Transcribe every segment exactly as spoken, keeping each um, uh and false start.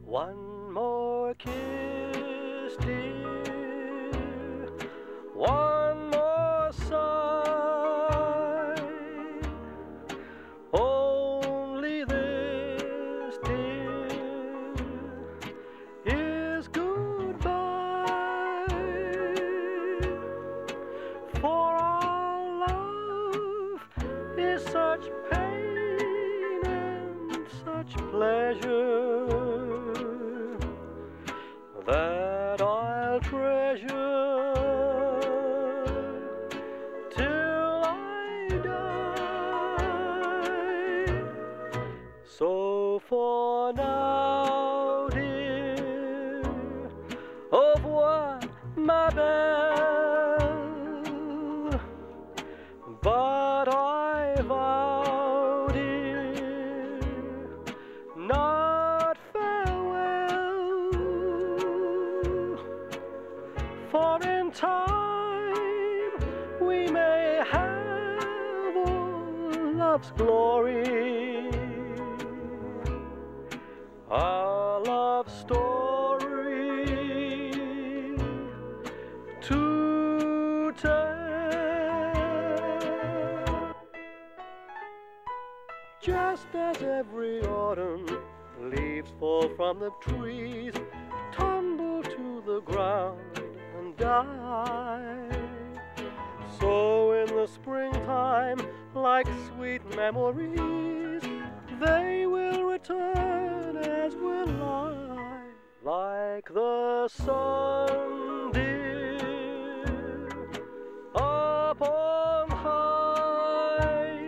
One more kiss, dear, one more sigh. Only this, dear, is goodbye. For our love is such pain and such pleasure that I'll treasure till I die. So for now, dear, au revoir, ma belle. But I vow, dear, not farewell. For in time we may have all love's glory, our love story to tell. Just as every autumn leaves fall from the trees, tumble to the ground and die, so in the springtime, like sweet memories, they will return as will I, like the sun, dear, up on high,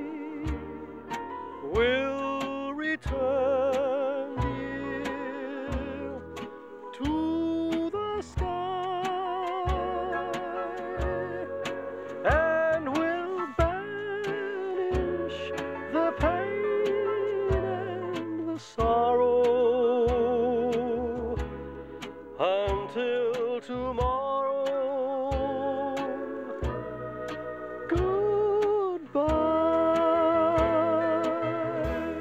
will return, dear, to the sky, and will banish the pain and the sorrow until tomorrow. Goodbye.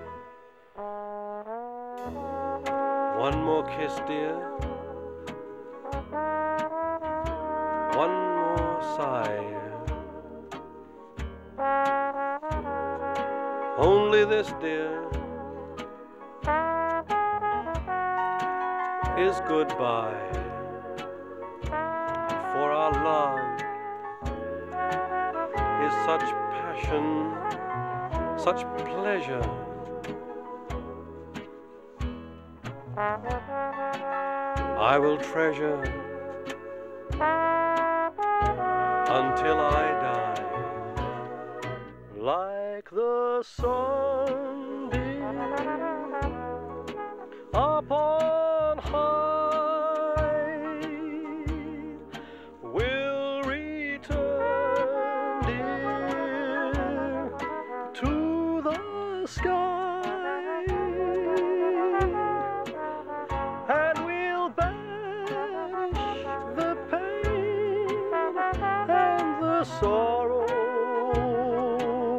One more kiss, dear, one more sigh. Only this, dear, is goodbye. For our love is such passion, such pleasure, I will treasure until I die, like the sun, dear, up on high, will return, dear, to the sky.